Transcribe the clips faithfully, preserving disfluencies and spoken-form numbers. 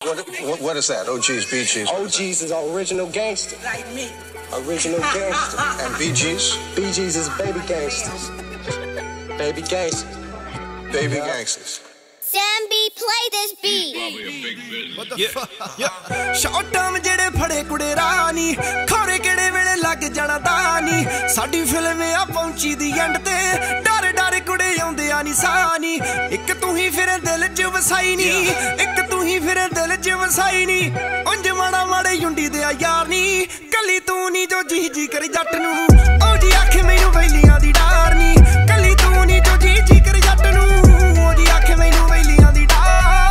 What, what, what is that? O Gs, B Gs? O Gs is original gangster. Like me. Original gangster. And B Gs? B Gs is baby gangsters. Baby gangsters. Baby yeah. gangsters. Sam B, play this beat. Probably a big business. What the yeah. fuck? Yeah. Short term ਜਿਹੜੇ ਫੜੇ ਕੁੜੇ ਰਾਨੀ ਖੋਰੇ ਕਿਹੜੇ ਵੇਲੇ ਲੱਗ ਜਾਣਾ ਦਾਨੀ ਸਾਡੀ film ਆ ਪਹੁੰਚੀ ਦੀ ਐਂਡ ਤੇ ਡਰ ਡਰ ਕੁੜੇ ਆਉਂਦੇ ਆ ਨਿਸ਼ਾਨੀ ਇੱਕ ਤੂੰ ਹੀ ਫਿਰ ਦਿਲ 'ਚ ਵਸਾਈ ਨੀ ਇੱਕ ਤੂੰ ਹੀ ਫਿਰ ਦਿਲ 'ਚ ਵਸਾਈ ਨੀ ਉਂਝ ਮਾੜਾ ਮਾੜੇ ਯੁੰਡੀ ਦੇ ਆ ਯਾਰ ਨੀ ਕੱਲੀ ਤੂੰ ਨੀ ਜੋ ਜੀ ਜੀ ਕਰੀ ਜੱਟ ਨੂੰ ਉਹ ਜੀ ਆਖੇ ਮੈਨੂੰ ਵੈਲੀਆਂ ਦੀ ਡਾਰ ਨੀ ਕੱਲੀ ਤੂੰ ਨੀ ਜੋ ਜੀ ਜੀ ਕਰੀ ਜੱਟ ਨੂੰ ਉਹ ਜੀ ਆਖੇ ਮੈਨੂੰ ਵੈਲੀਆਂ ਦੀ ਡਾਰ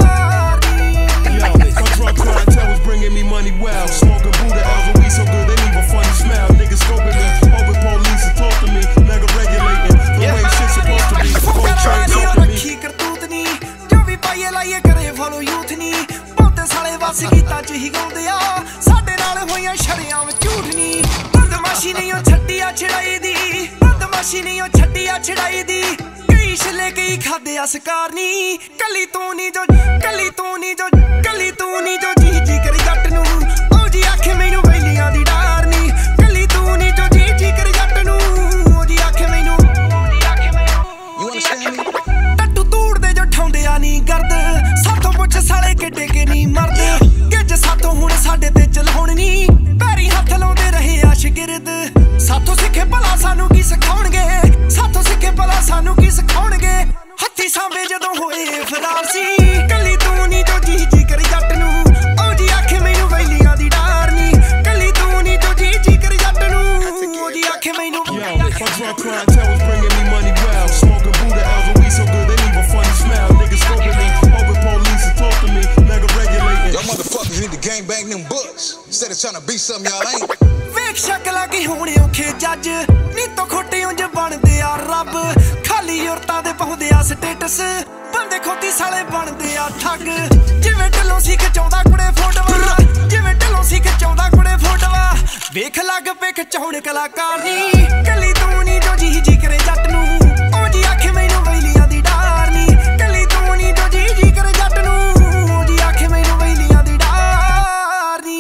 Bringing me money well, smoking Buddha L's and we so good they leave a funny smell. Niggas scoping me, hoping police will talk to me, mega regulating the way shit's supposed to be. Whole train talking me. ਕੀ ਕਰਤੂਤ ਨੀ ਜੋ ਵੀ ਪਾਈਏ ਲਾਈਏ ਕਰੇ follow youth ਨੀ ਬਹੁਤੇ ਸਾਲੇ ਵਸ ਗੀਤਾਂ 'ਚ ਹੀ ਗਾਉਂਦੇ ਆ ਸਾਡੇ ਨਾਲ ਹੋਈਆਂ ਸ਼ਰਿਆਂ ਵਿੱਚ ਝੂਠ ਨੀ ਬਦਮਾਸ਼ੀ ਨਹੀਂ ਉਹ ਛੱਡੀ ਆ ਛੜਾਈ ਦੀ ਬਦਮਾਸ਼ੀ ਨਹੀਂ ਉਹ ਛੱਡੀ ਆ ਛੜਾਈ ਦੀ ਕਈ ਛਲੇ ਕਈ ਖਾਦੇ ਆ ਸਕਾਰ ਨੀ ਕੱਲੀ ਤੂੰ ਨੀ ਜੋ ਕੱਲੀ ਤੂੰ ਨੀ ਜੋ ਕੱਲੀ ਤੂੰ ਨੀ ਜੋ ਜੀ ਜੀ ਕਰੀ ਜੱਟ ਨੂੰ ਉਹ ਜੀ ਆਖੇ ਮੈਨੂੰ ਵੈਲੀਆਂ ਦੀ ਡਾਰ ਨੀ ਕੱਲੀ ਤੂੰ ਨੀ ਜੋ ਜੀ ਜੀ ਕਰੀ ਜੱਟ ਨੂੰ ਉਹ ਜੀ ਆਖੇ ਮੈਨੂੰ You understand me? ਟੱਟੂ ਤੂੜਦੇ ਜੋ ਠਾਉਂਦੇ ਆ ਨੀ ਗਰਦ ਸਾਥੋਂ ਪੁੱਛ ਸਾਲੇ ਕਿੱਡੇ ਕਿ ਨਹੀਂ ਮਰਦੇ ਗਿੱਜ ਸਾਥੋਂ ਹੁਣ ਸਾਡੇ ਤੇ ਚਲਾਉਣ ਨੀ ਪੈਰੀ ਹੱਥ ਲਾਉਂਦੇ ਰਹੇ ਆ ਸ਼ਗਿਰਦ ਸਾਥੋਂ ਸਿੱਖੇ ਭਲਾ ਸਾਨੂੰ ਕੀ ਸਿਖਾਉਣਗੇ ਸਾਥੋਂ ਸਿੱਖੇ ਭਲਾ ਸਾਨੂੰ ਕੀ ਸਿਖਾਉਣਗੇ ਹੱਥੀ ਸਾਂਭੇ ਜਦੋਂ ਹੋਏ ਫਰਾਰ ਸੀ ਕੱਲੀ ਤੂੰ ਨੀ ਜੋ ਜੀ ਜੀ ਕਰੀ ਜੱਟ ਨੂੰ ਉਹ ਜੀ ਆਖੇ ਮੈਨੂੰ ਵੈਲੀਆਂ ਦੀ ਡਾਰ ਨੀ ਕੱਲੀ ਤੂੰ ਨੀ ਜੋ ਜੀ ਜੀ ਕਰੀ ਜੱਟ ਨੂੰ ਉਹ ਜੀ ਆਖੇ ਮੈਨੂੰ Yo, my drug clientele was bringing me money well, smoking Buddha L's and we so good they leave a funny smell. Niggas scoping me, hoping police will talk to me, mega regulating. Y'all motherfuckers need to gang bang them books instead of trying to be something y'all ain't. ਵੇਖ ਸ਼ਕਲਾਂ ਕੀ ਹੋਣੇ ਔਖੇ ਜੱਜ ਨੀ ਤੋਂ ਖੋਟੇ ਉਂਝ ਬਣਦੇ ਆ ਰੱਬ ਖਾਲੀ ਔਰਤਾਂ ਦੇ ਪਾਉਂਦੇ ਆ ਸਟੇਟਸ ਬੰਦੇ ਖੋਤੀ ਸਾਲੇ ਬਣਦੇ ਆ ਠੱਗ ਜਿਵੇਂ ਢਿੱਲੋਂ ਸੀ ਖਿਚਾਉਂਦਾ ਕੁੜੇ ਫੋਟੋਆਂ ਜਿਵੇਂ ਢਿੱਲੋਂ ਸੀ ਖਿਚਾਉਂਦਾ ਕੁੜੇ ਫੋਟੋਆਂ ਵੇਖ ਲੱਗ ਪੇ ਖਿਚਾਉਣ ਕਲਾਕਾਰ ਨੀ ਕੱਲੀ ਤੂੰ ਨੀ ਜੋ ਜੀ ਜੀ ਕਰੇ ਜੱਟ ਨੂੰ ਉਹ ਜੀ ਆਖੇ ਮੈਨੂੰ ਵੈਲੀਆਂ ਦੀ ਡਾਰ ਨੀ ਕੱਲੀ ਤੂੰ ਨੀ ਜੋ ਜੀ ਜੀ ਕਰੇ ਜੱਟ ਨੂੰ ਉਹ ਜੀ ਆਖੇ ਮੈਨੂੰ ਵੈਲੀਆਂ ਦੀ ਡਾਰ ਨੀ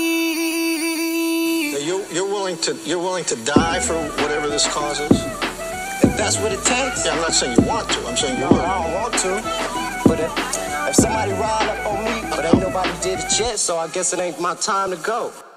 You're willing to you're willing to die for whatever this causes? If that's what it takes. Yeah, I'm not saying you want to. I'm saying you No, will. I don't want to. But if, if somebody ride up on me, but ain't nobody did it yet, so I guess it ain't my time to go.